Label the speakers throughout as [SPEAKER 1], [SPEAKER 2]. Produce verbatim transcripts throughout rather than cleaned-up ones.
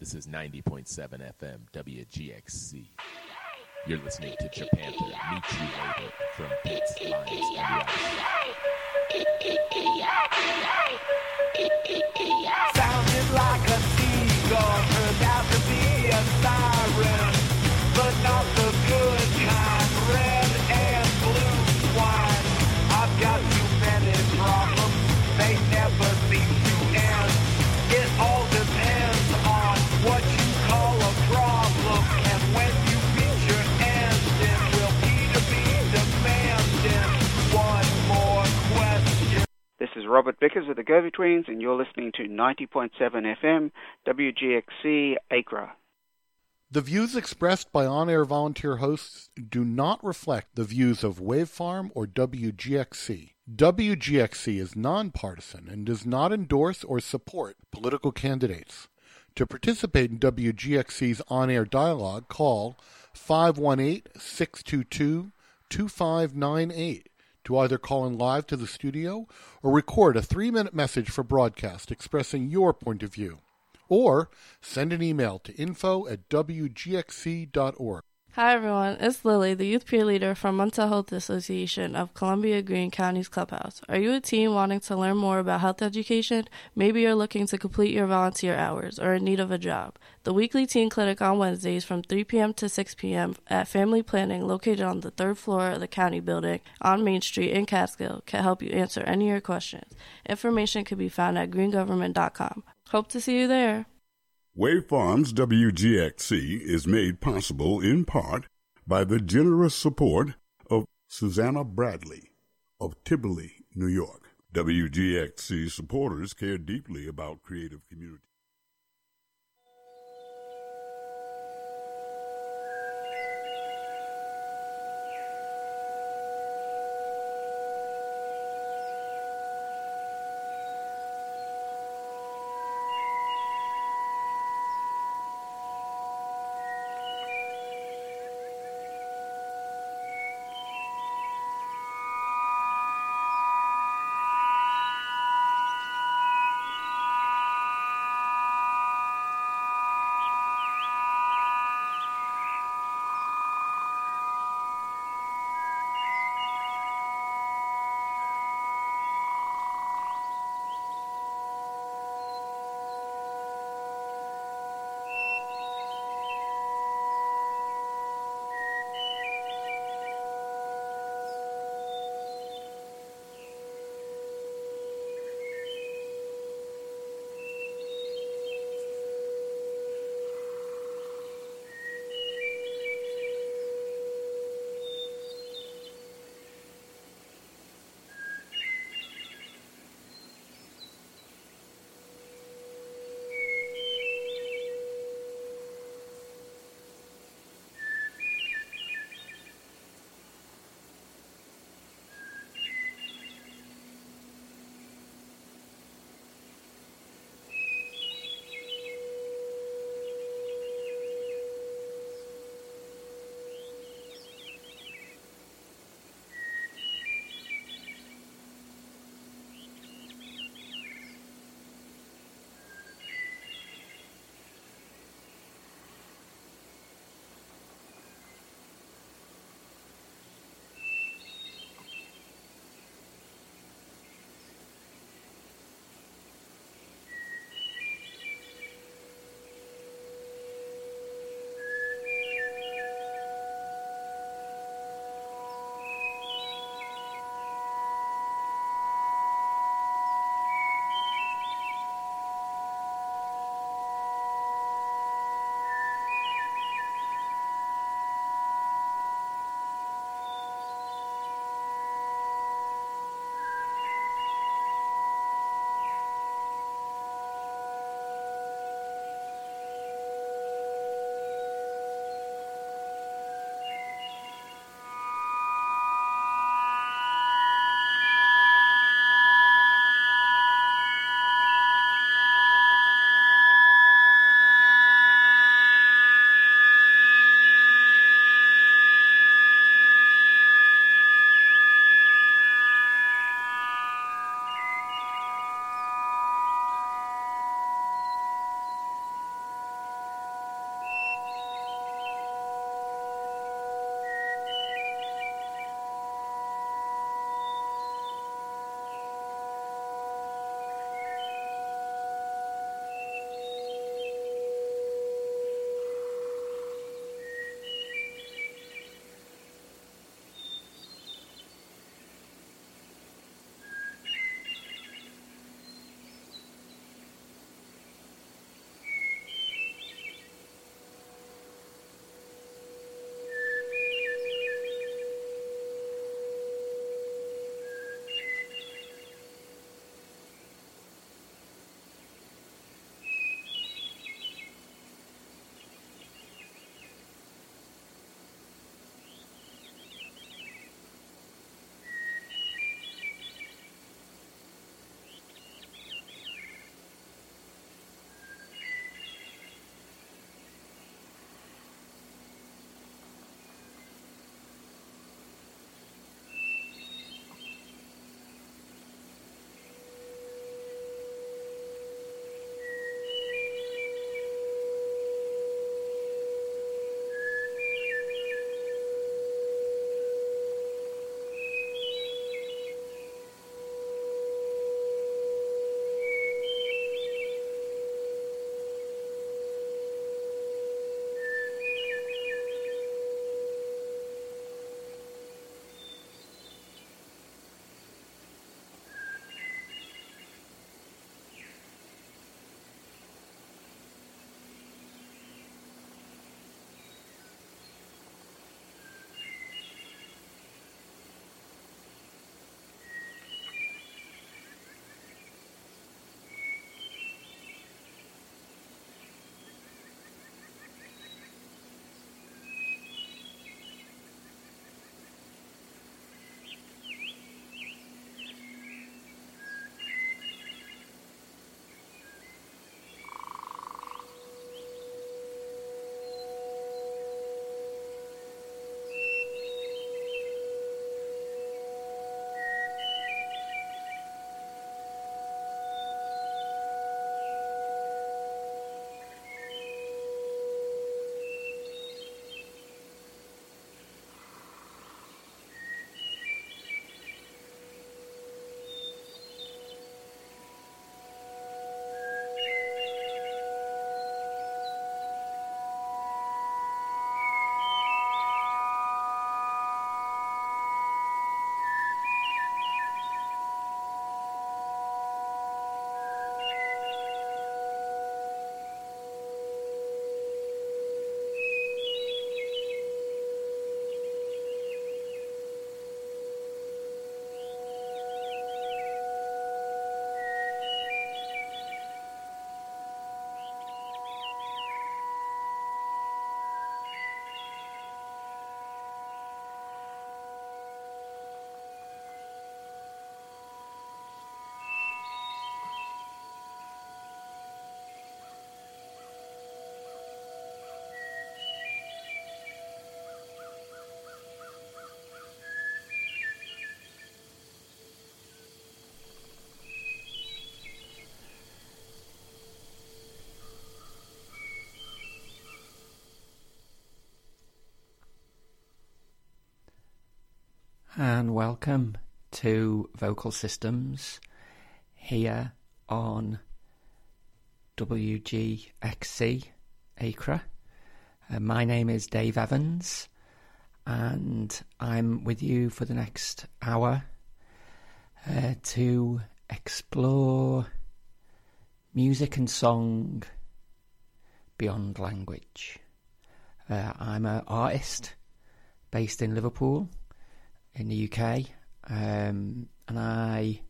[SPEAKER 1] This is ninety point seven F M W G X C. You're listening to Japantha. Meet you later from Pits, Lions, and Rice.
[SPEAKER 2] Sounded like a seagull, turned out to be a siren, but not the good kind. Red and blue wine. I've got too many problems, they never seem to end. It all depends on what you call a problem, and when you reach your end, then will Peter be demanding one more question?
[SPEAKER 3] This is Robert Vickers of the Go-Betweens, and you're listening to ninety point seven F M, W G X C, Acra.
[SPEAKER 4] The views expressed by on-air volunteer hosts do not reflect the views of Wavefarm or W G X C. W G X C is nonpartisan and does not endorse or support political candidates. To participate in W G X C's on-air dialogue, call five one eight, six two two, two five nine eight to either call in live to the studio or record a three-minute message for broadcast expressing your point of view. Or send an email to info at w g x c dot org.
[SPEAKER 5] Hi everyone, it's Lily, the Youth Peer Leader from Mental Health Association of Columbia Greene County's Clubhouse. Are you a teen wanting to learn more about health education? Maybe you're looking to complete your volunteer hours or in need of a job. The weekly teen clinic on Wednesdays from three p.m. to six p.m. at Family Planning, located on the third floor of the county building on Main Street in Catskill, can help you answer any of your questions. Information can be found at green government dot com. Hope to see you there.
[SPEAKER 6] Wavefarms W G X C is made possible in part by the generous support of Susanna Bradley of Tivoli, New York. W G X C supporters care deeply about creative community.
[SPEAKER 7] and welcome to Vocal Systems here on W G X C Acre. Uh, my name is Dave Evans, and I'm with you for the next hour uh, to explore music and song beyond language. Uh, I'm an artist based in Liverpool in the U K, um, and I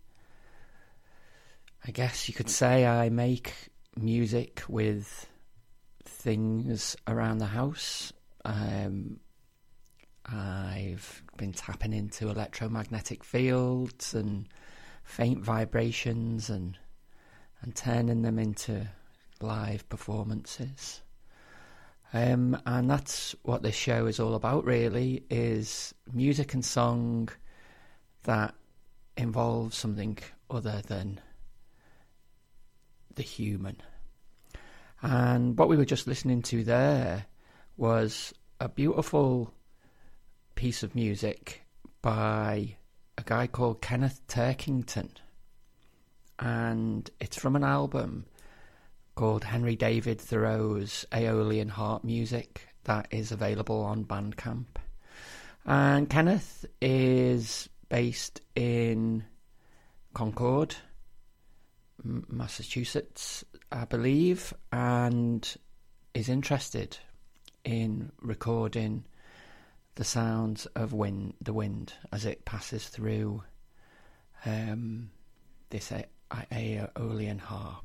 [SPEAKER 7] I guess you could say I make music with things around the house. Um, I've been tapping into electromagnetic fields and faint vibrations and and turning them into live performances. Um, and that's what this show is all about, really, is music and song that involves something other than the human. And what we were just listening to there was a beautiful piece of music by a guy called Kenneth Turkington. And it's from an album called Henry David Thoreau's Aeolian Harp Music that is available on Bandcamp. And Kenneth is based in Concord, Massachusetts, I believe, and is interested in recording the sounds of wind, the wind as it passes through um, this a- a- Aeolian harp.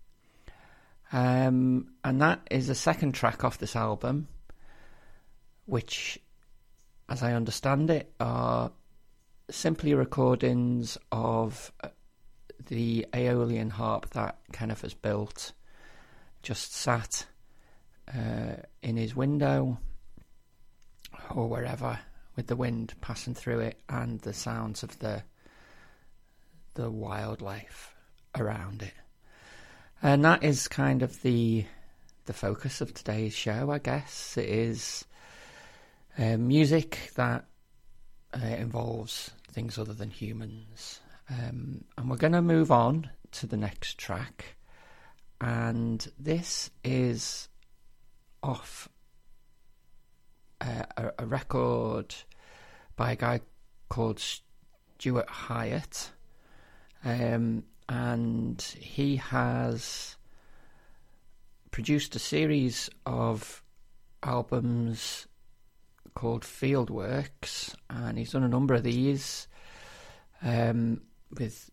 [SPEAKER 7] Um, and that is the second track off this album, which, as I understand it, are simply recordings of the Aeolian harp that Kenneth has built, just sat uh, in his window or wherever, with the wind passing through it and the sounds of the the wildlife around it. And that is kind of the the focus of today's show, I guess. It is uh, music that uh, involves things other than humans. Um, and we're going to move on to the next track. And this is off uh, a, a record by a guy called Stuart Hyatt. Um, and he has produced a series of albums called Fieldworks, and he's done a number of these um, with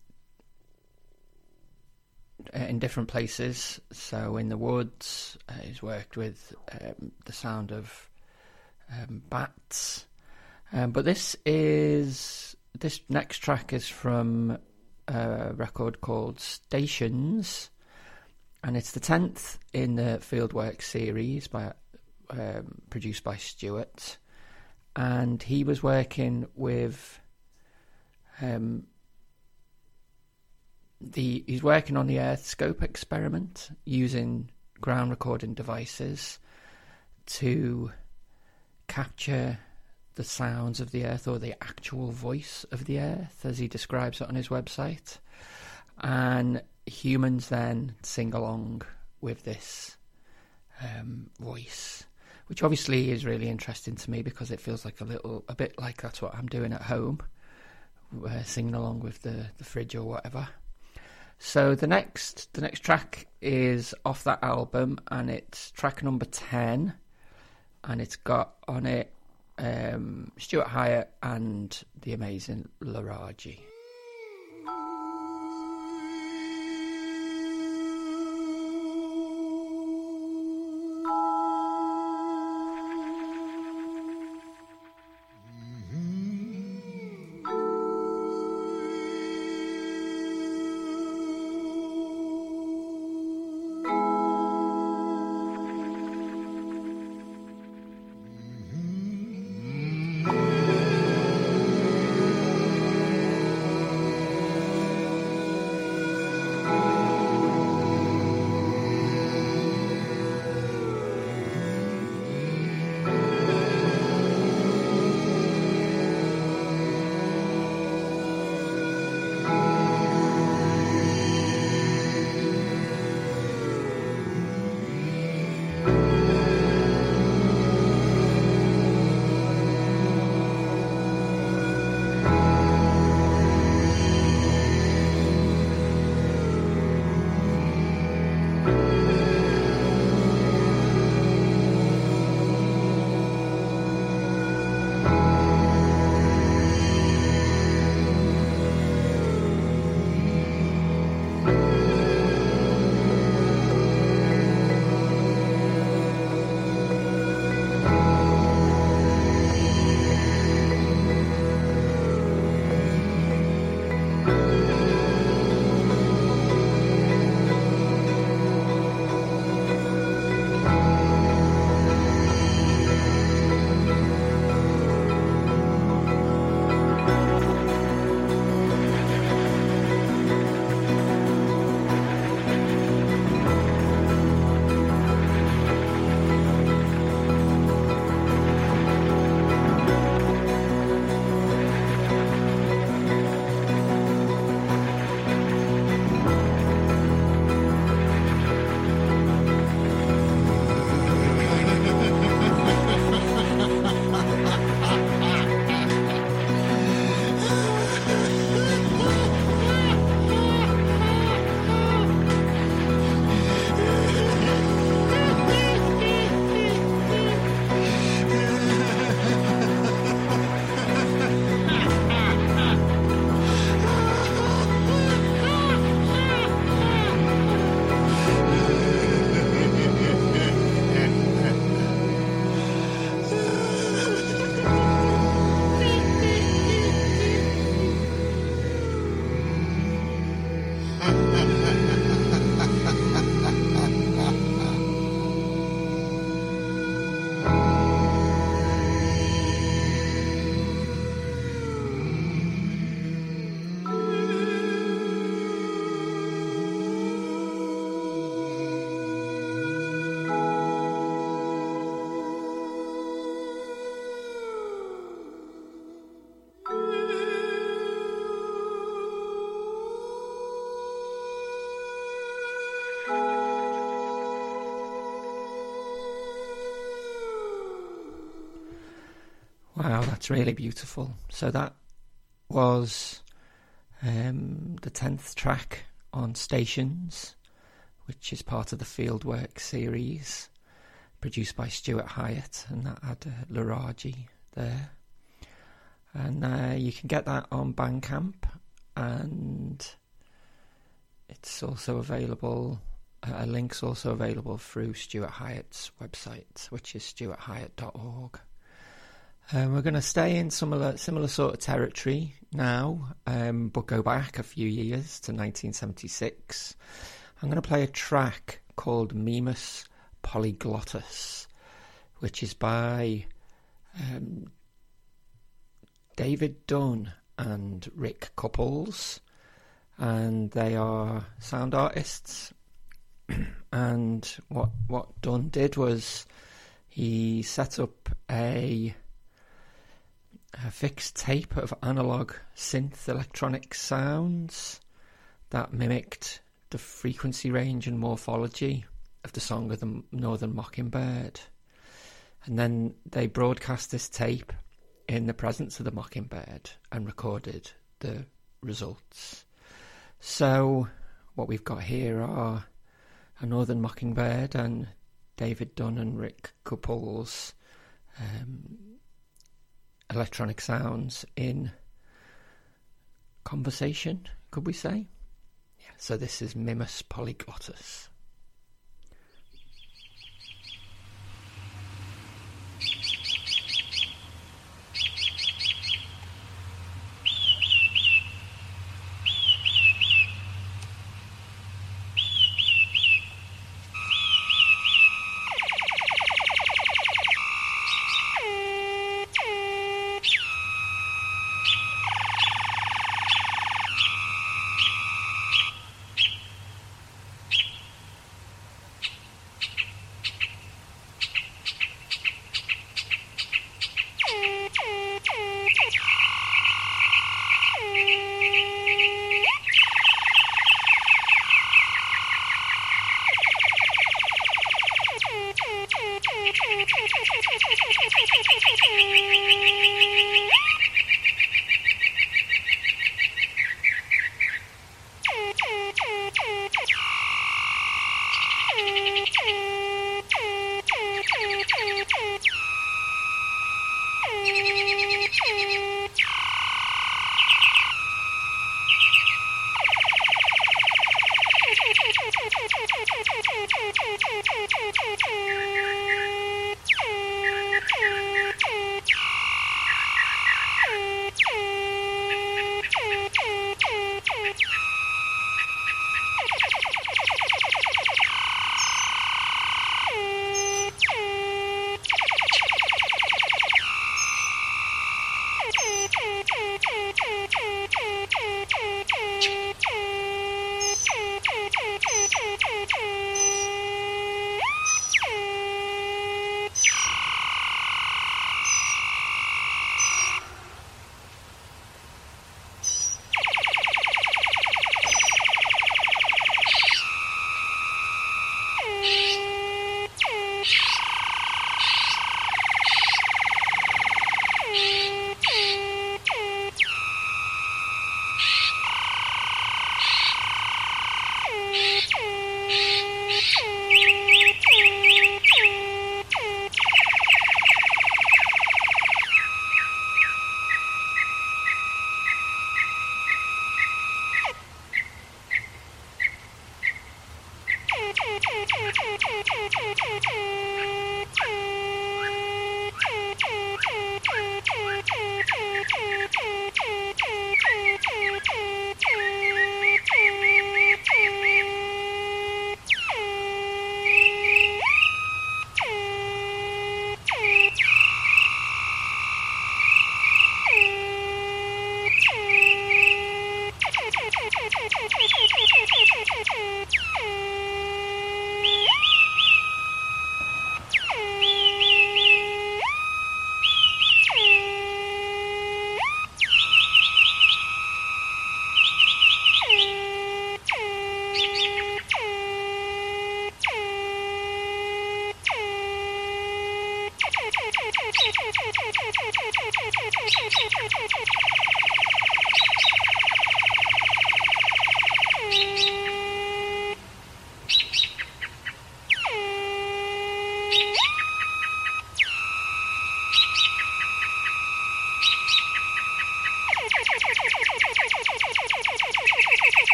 [SPEAKER 7] uh, in different places. So in the woods, uh, he's worked with um, the sound of um, bats. Um, but this is this next track is from a record called Stations, and it's the tenth in the Fieldworks series by um, produced by Stuart. And he was working with um, the he's working on the Earthscope experiment using ground recording devices to capture the sounds of the earth, or the actual voice of the earth, as he describes it on his website. And humans then sing along with this um, voice, which obviously is really interesting to me because it feels like a little, a bit like that's what I'm doing at home, uh, singing along with the, the fridge or whatever. So the next, the next track is off that album, and it's track number ten, and it's got on it Um, Stuart Hyatt and the amazing Laraji.
[SPEAKER 2] Mm-hmm.
[SPEAKER 7] Wow, that's really beautiful. So that was um, the tenth track on Stations, which is part of the Fieldwork series, produced by Stuart Hyatt, and that had uh, Laraji there. And uh, you can get that on Bandcamp, and it's also available, uh, a link's also available through Stuart Hyatt's website, which is stuart hyatt dot org. Um, we're going to stay in similar similar sort of territory now, um, but go back a few years to nineteen seventy-six. I'm going to play a track called Mimus Polyglottus, which is by um, David Dunn and Rick Couples, and they are sound artists. And what what Dunn did was he set up a a fixed tape of analogue synth electronic sounds that mimicked the frequency range and morphology of the Song of the Northern Mockingbird. And then they broadcast this tape in the presence of the Mockingbird and recorded the results. So what we've got here are a Northern Mockingbird and David Dunn and Rick Couples um, electronic sounds in conversation, could we say? Yeah, so this is Mimus Polyglottus.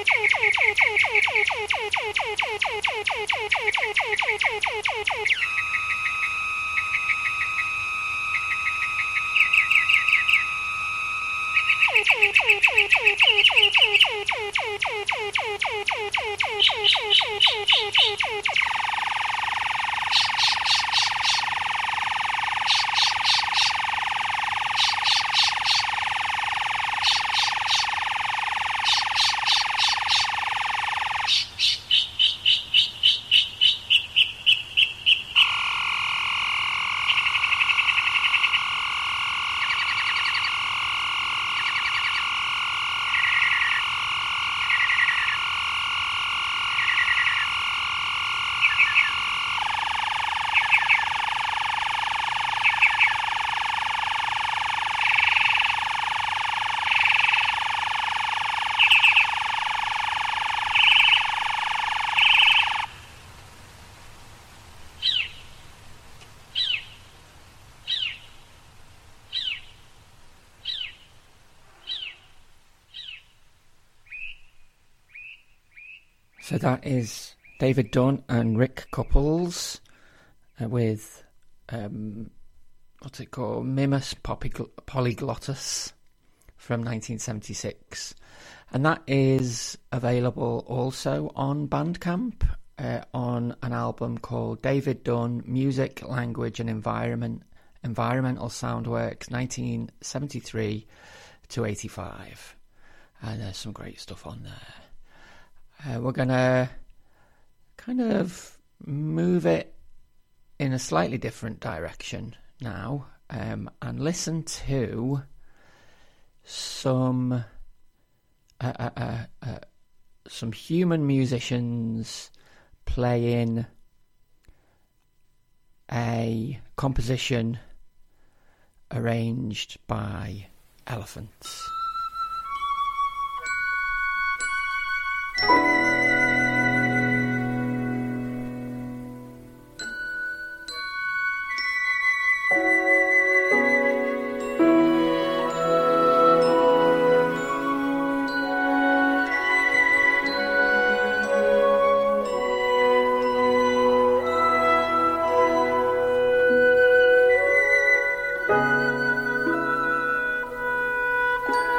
[SPEAKER 7] So that is David Dunn and Rick Couples uh, with, um, what's it called, Mimus Popigl- Polyglottus from nineteen seventy-six. And that is available also on Bandcamp uh, on an album called David Dunn, Music, Language and Environment, Environmental Soundworks nineteen seventy-three to eighty-five. And there's some great stuff on there. Uh, we're going to kind of move it in a slightly different direction now um, and listen to some uh, uh, uh, uh, some human musicians playing a composition arranged by elephants.
[SPEAKER 8] Thank you.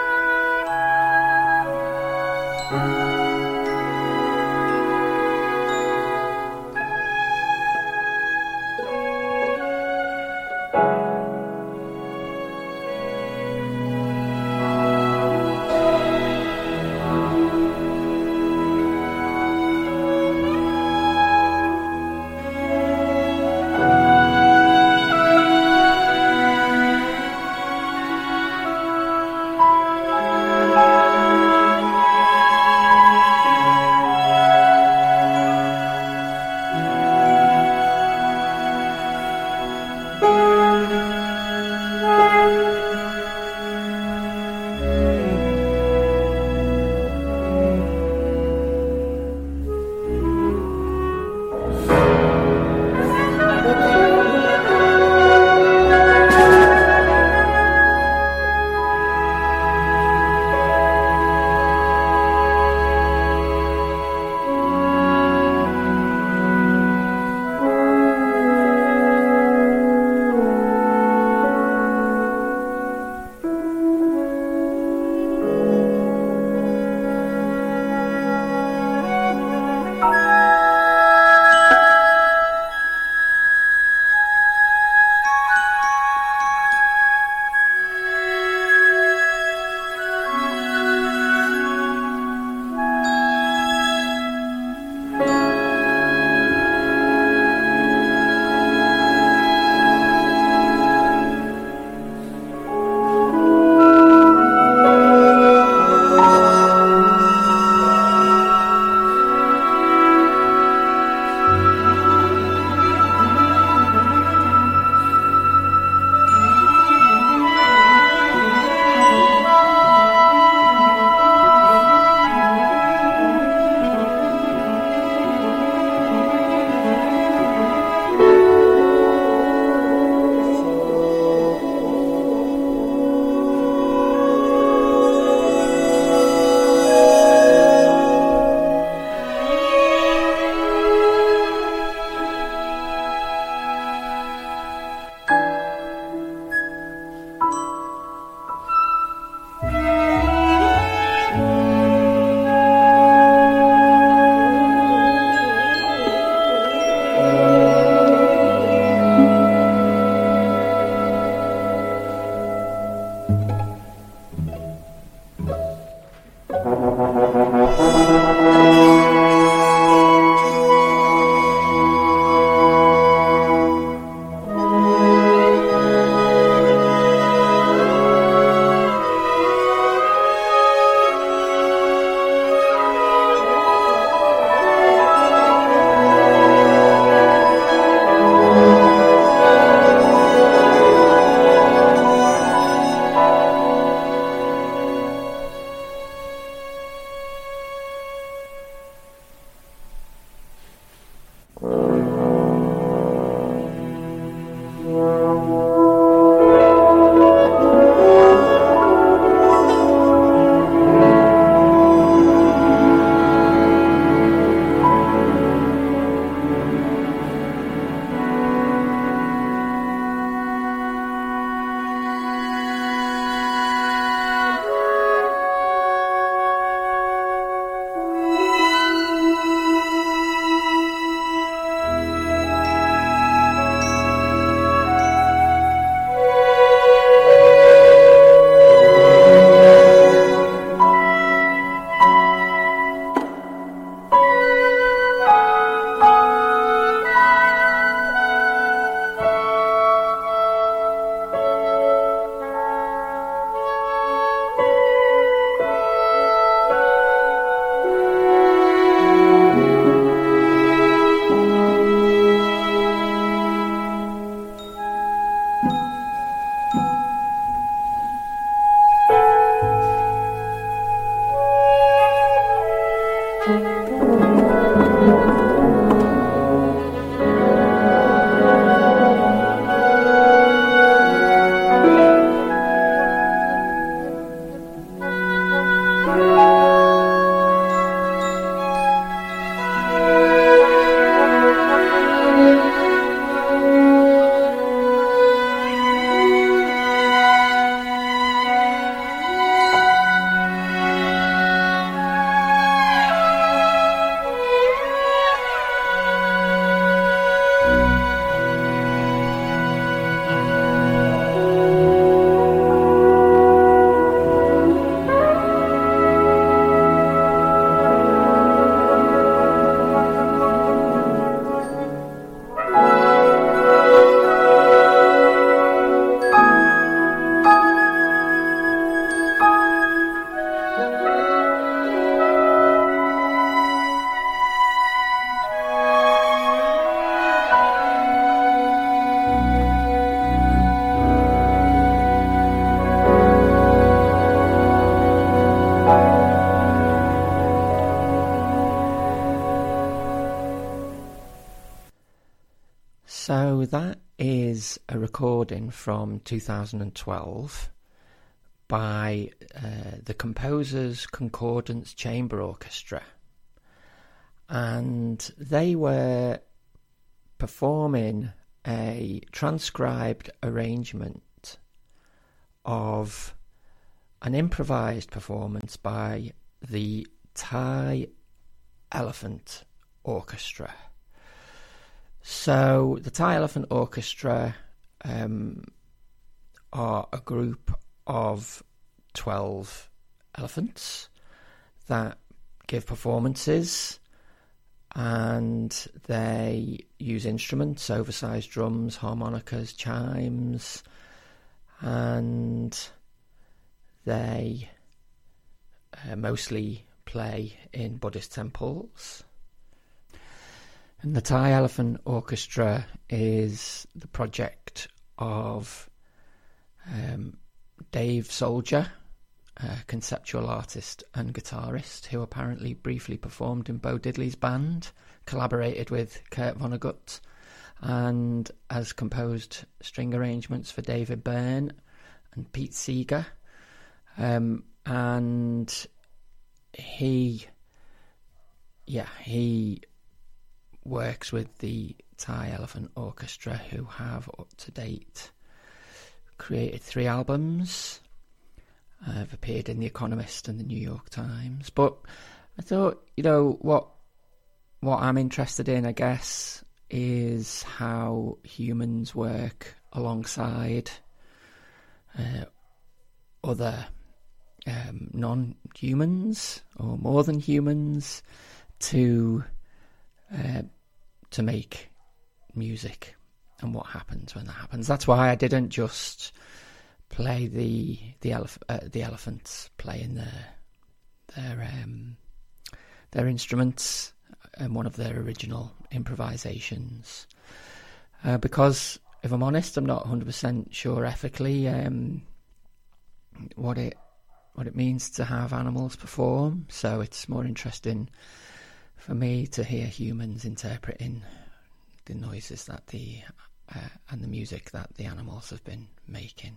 [SPEAKER 7] So that is a recording from two thousand twelve by uh, the Composers Concordance Chamber Orchestra. And they were performing a transcribed arrangement of an improvised performance by the Thai Elephant Orchestra. So the Thai Elephant Orchestra um, are a group of twelve elephants that give performances, and they use instruments, oversized drums, harmonicas, chimes, and they uh, mostly play in Buddhist temples. And the Thai Elephant Orchestra is the project of um, Dave Soldier, a conceptual artist and guitarist who apparently briefly performed in Bo Diddley's band, collaborated with Kurt Vonnegut, and has composed string arrangements for David Byrne and Pete Seeger. Um, and he, yeah, he works with the Thai Elephant Orchestra, who have up to date created three albums. Uh, have appeared in The Economist and the New York Times. But I thought, you know, what what I'm interested in, I guess, is how humans work alongside uh, other um, non-humans or more than humans to uh, to make music, and what happens when that happens. That's why I didn't just play the the elef- uh, the elephants playing their their um, their instruments and one of their original improvisations, uh, because if I'm honest, I'm not one hundred percent sure ethically um, what it what it means to have animals perform. So it's more interesting for me to hear humans interpreting the noises that the uh, and the music that the animals have been making.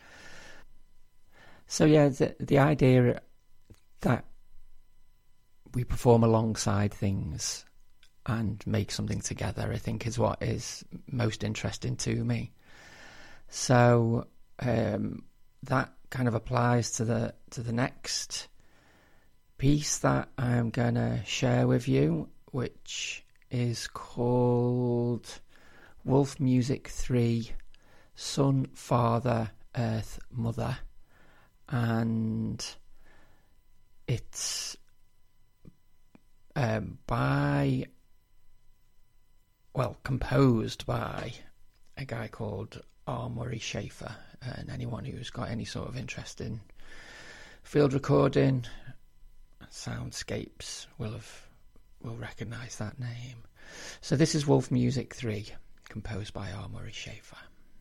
[SPEAKER 7] So yeah, the the idea that we perform alongside things and make something together, I think, is what is most interesting to me. So um, that kind of applies to the to the next piece that I'm gonna share with you, which is called Wolf Music three, Sun, Father, Earth, Mother. And it's um, by, well, composed by a guy called R. Murray Schafer. And anyone who's got any sort of interest in field recording, soundscapes will have will recognise that name. So this is Wolf Music three, composed by R. Murray Schafer.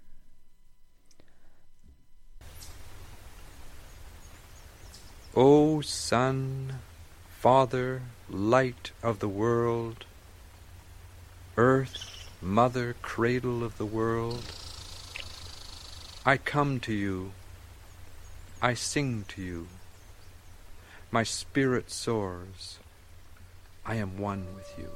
[SPEAKER 8] O Sun, Father, Light of the world, Earth, Mother, Cradle of the world, I come to you, I sing to you, my spirit soars, I am one with you.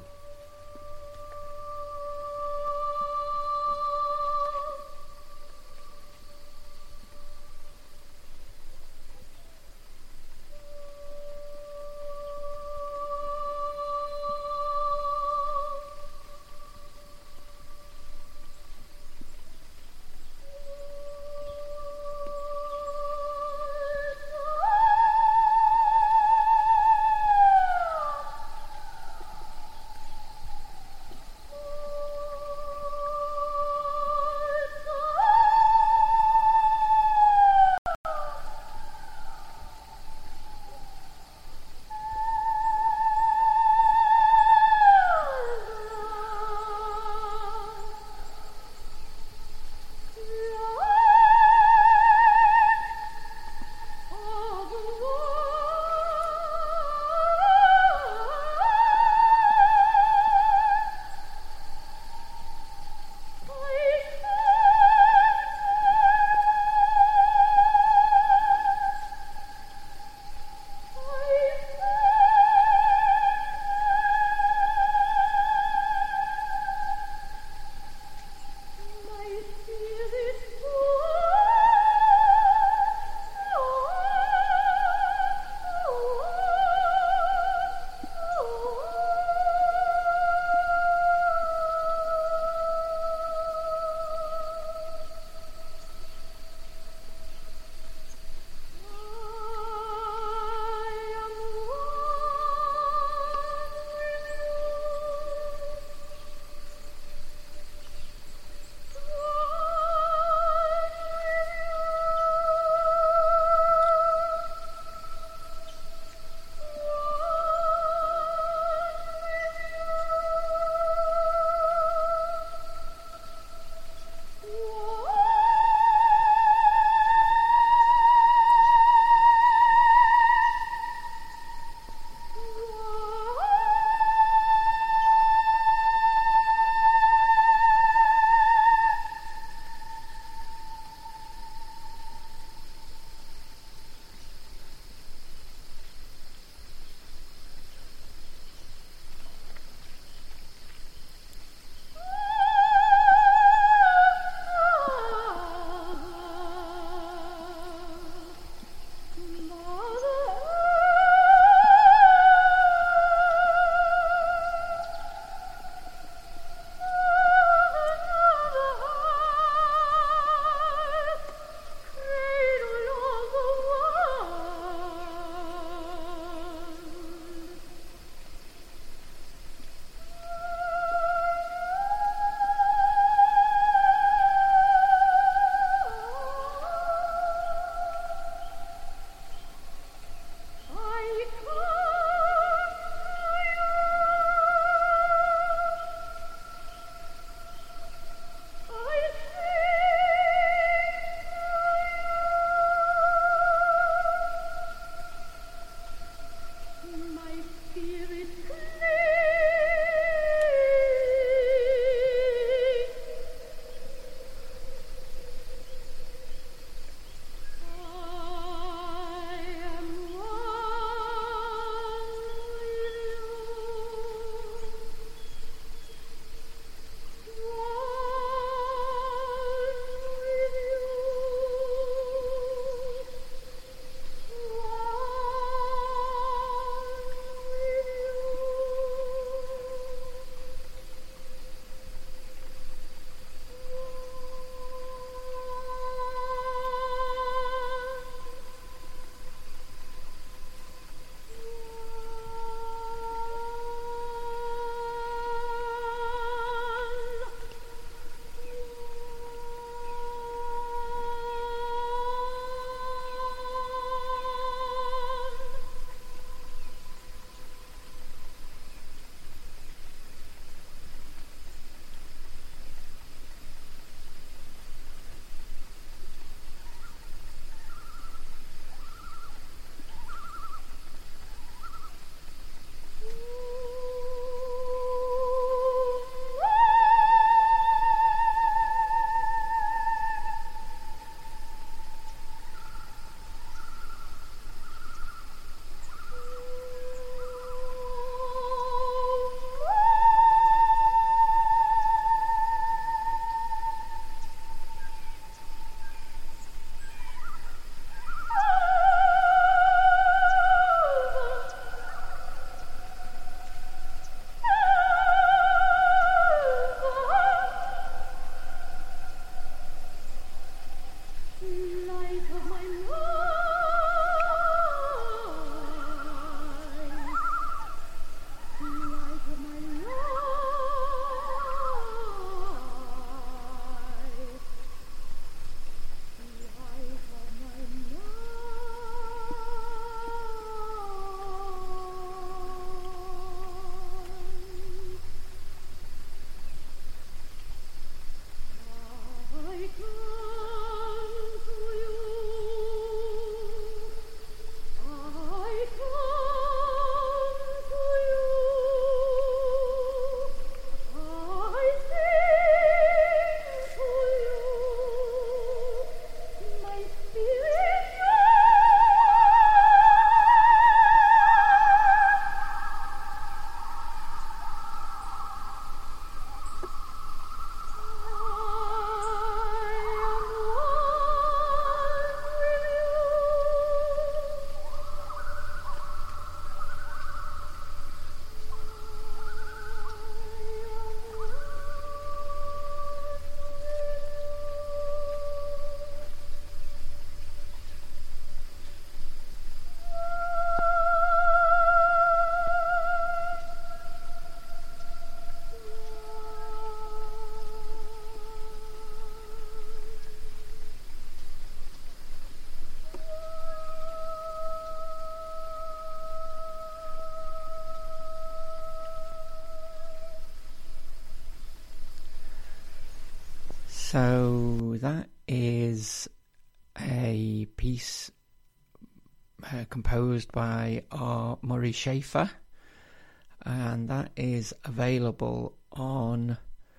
[SPEAKER 7] So that is a piece uh, composed by R. Murray Schafer, and that is available on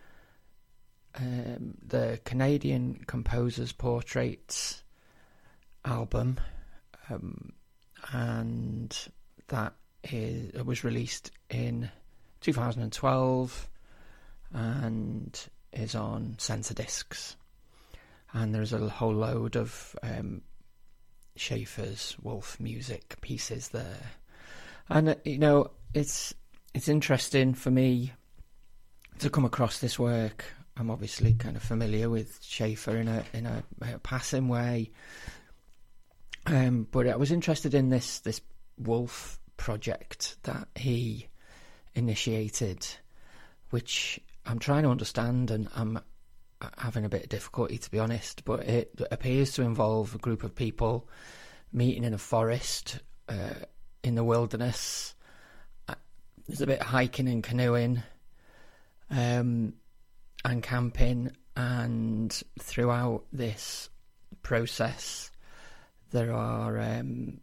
[SPEAKER 7] um, the Canadian Composers Portraits album, um, and that is it was released in two thousand twelve and is on Sensor Discs. And there's a whole load of um, Schafer's Wolf music pieces there, and uh, you know it's it's interesting for me to come across this work. I'm obviously kind of familiar with Schafer in a in a, a passing way, um, but I was interested in this this Wolf project that he initiated, which I'm trying to understand, and I'm having a bit of difficulty, to be honest, but it appears to involve a group of people meeting in a forest, uh, in the wilderness. Uh, there's a bit of hiking and canoeing, um, and camping, and throughout this process there are um,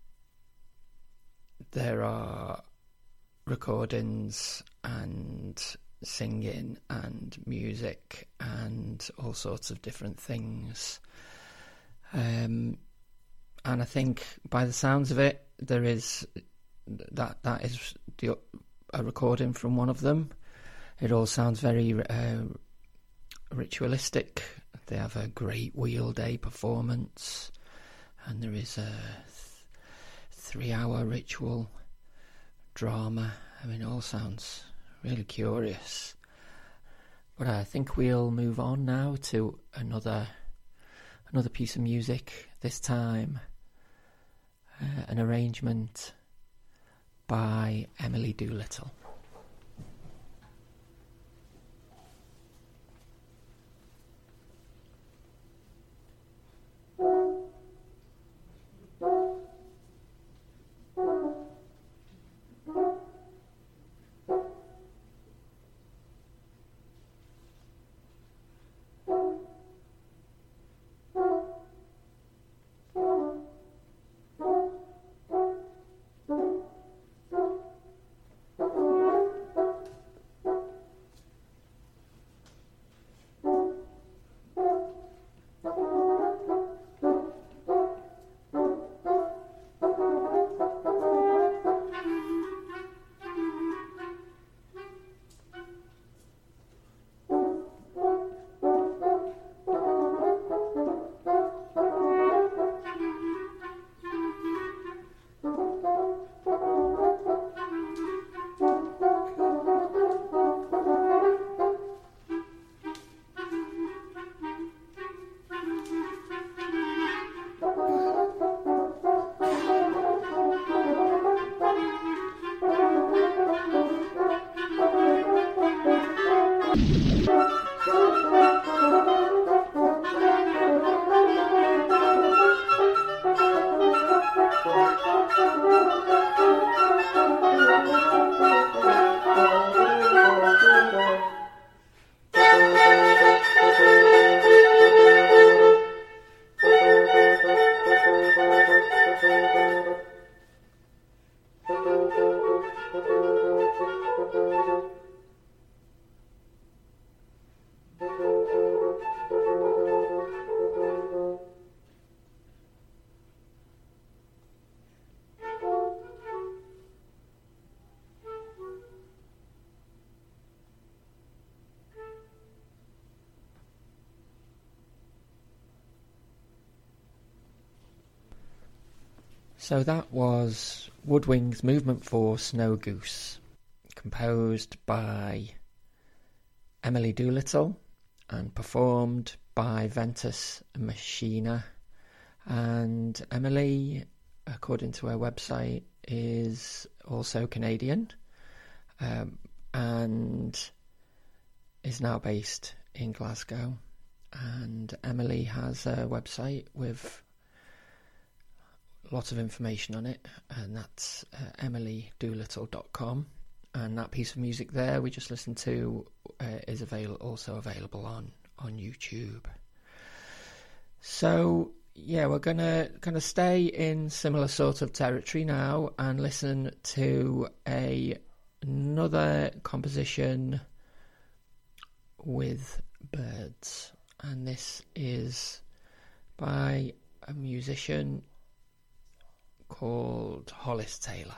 [SPEAKER 7] there are recordings and singing and music and all sorts of different things, um, and I think by the sounds of it there is that that is the, a recording from one of them. It all sounds very uh, ritualistic. They have a great wheel day performance, and there is a th- three hour ritual drama. I mean, it all sounds really curious. But I think we'll move on now to another another piece of music, this time uh, an arrangement by Emily Doolittle. So that was Woodwing's Movement for Snow Goose, composed by Emily Doolittle and performed by Ventus Machina. And Emily, according to her website, is also Canadian, um, and is now based in Glasgow. And Emily has a website with lots of information on it, and that's uh, emily doolittle dot com, and that piece of music there we just listened to uh, is avail- also available on on YouTube. So yeah, we're gonna gonna stay in similar sort of territory now and listen to a another composition with birds, and this is by a musician called Hollis Taylor.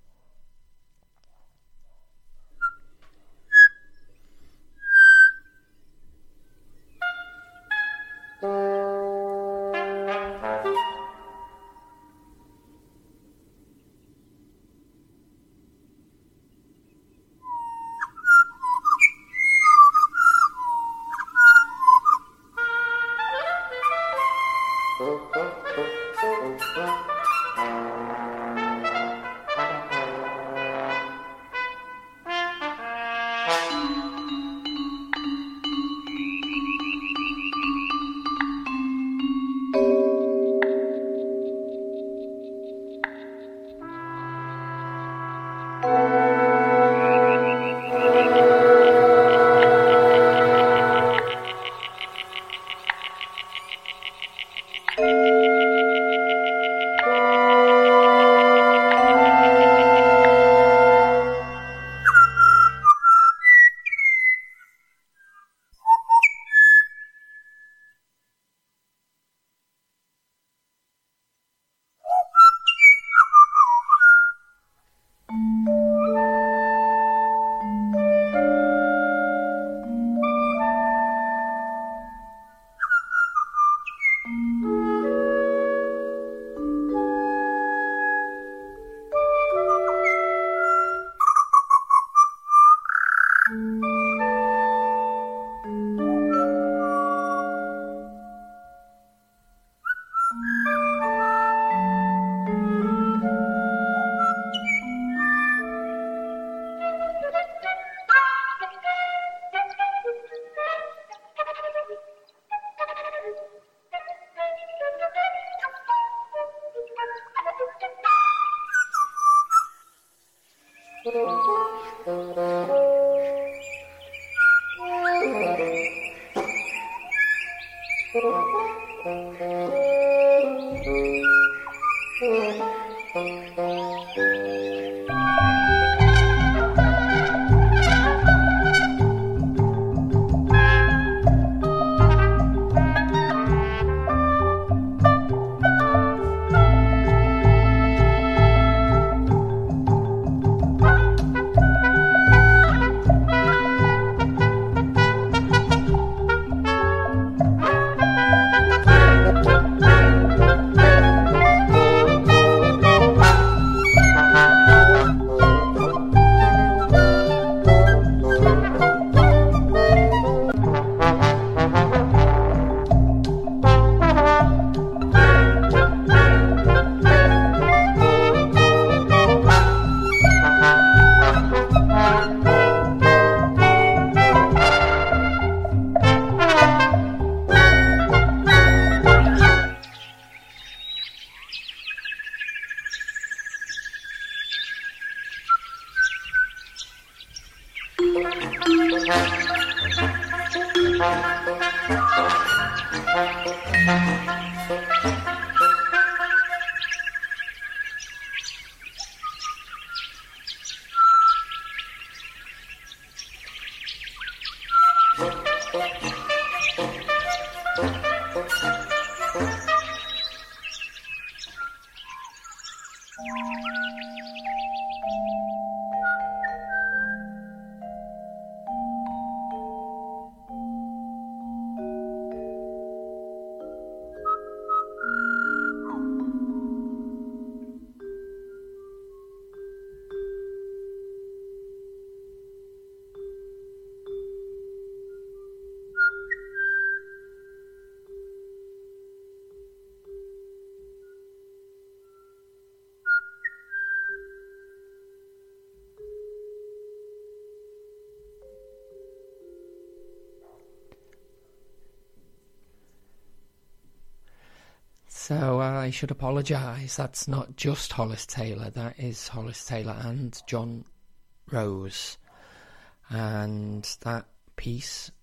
[SPEAKER 7] So uh, I should apologise, that's not just Hollis Taylor, that is Hollis Taylor and John Rose. And that piece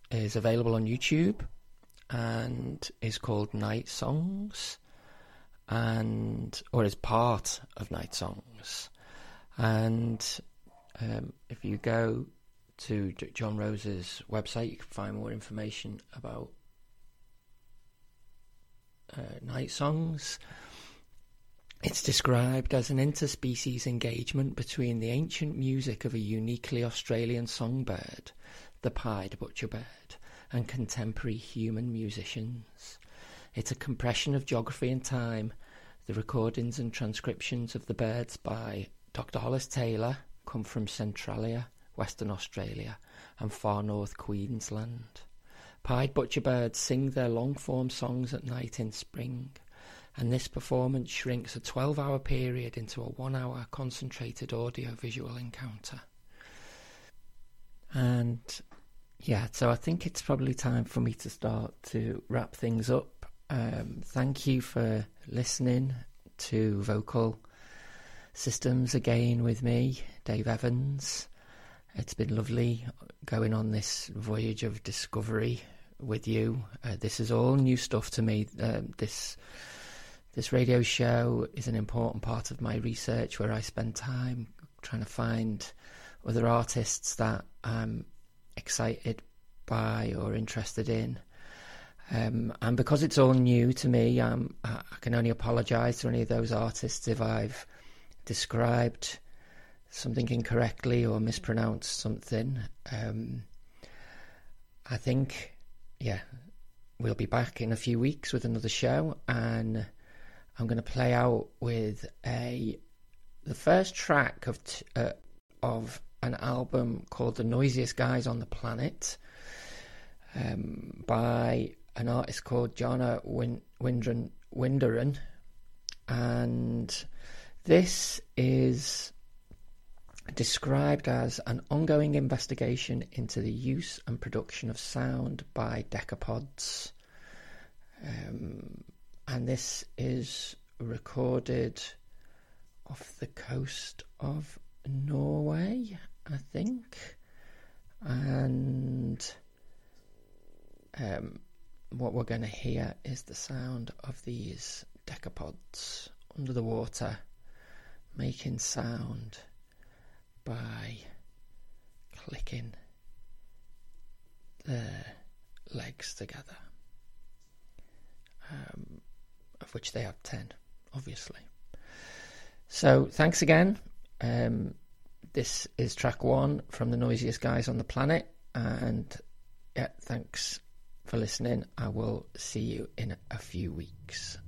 [SPEAKER 7] is available on YouTube and is called Night Songs, and or is part of Night Songs. And um, if you go to John Rose's website, you can find more information about uh, Night Songs. It's described as an interspecies engagement between the ancient music of a uniquely Australian songbird, the pied butcherbird, and contemporary human musicians. It's a compression of geography and time. The recordings and transcriptions of the birds by Doctor Hollis Taylor come from Centralia, Western Australia, and far north Queensland. Pied butcherbirds sing their long-form songs at night in spring, and this performance shrinks a twelve-hour period into a one-hour concentrated audio-visual encounter. And yeah, so I think it's probably time for me to start to wrap things up. Um, thank you for listening to Vocal Systems again with me, Dave Evans. It's been lovely going on this voyage of discovery with you. Uh, this is all new stuff to me. Uh, this this radio show is an important part of my research, where I spend time trying to find other artists that I'm excited by or interested in. Um, and because it's all new to me, um, I can only apologise to any of those artists if I've described something incorrectly or mispronounced something. Um, I think, yeah, we'll be back in a few weeks with another show, and I'm going to play out with a the first track of t- uh, of an album called The Noisiest Guys on the Planet, um, by an artist called Jana Win- Windren- Winderan, and this is described as an ongoing investigation into the use and production of sound by decapods. Um, and this is recorded off the coast of Norway, I think. And um, what we're going to hear is the sound of these decapods under the water, making sound by clicking their legs together, um, of which they have ten, obviously. So thanks again. Um, this is track one from The Noisiest Guys on the Planet, and yeah, thanks for listening. I will see you in a few weeks.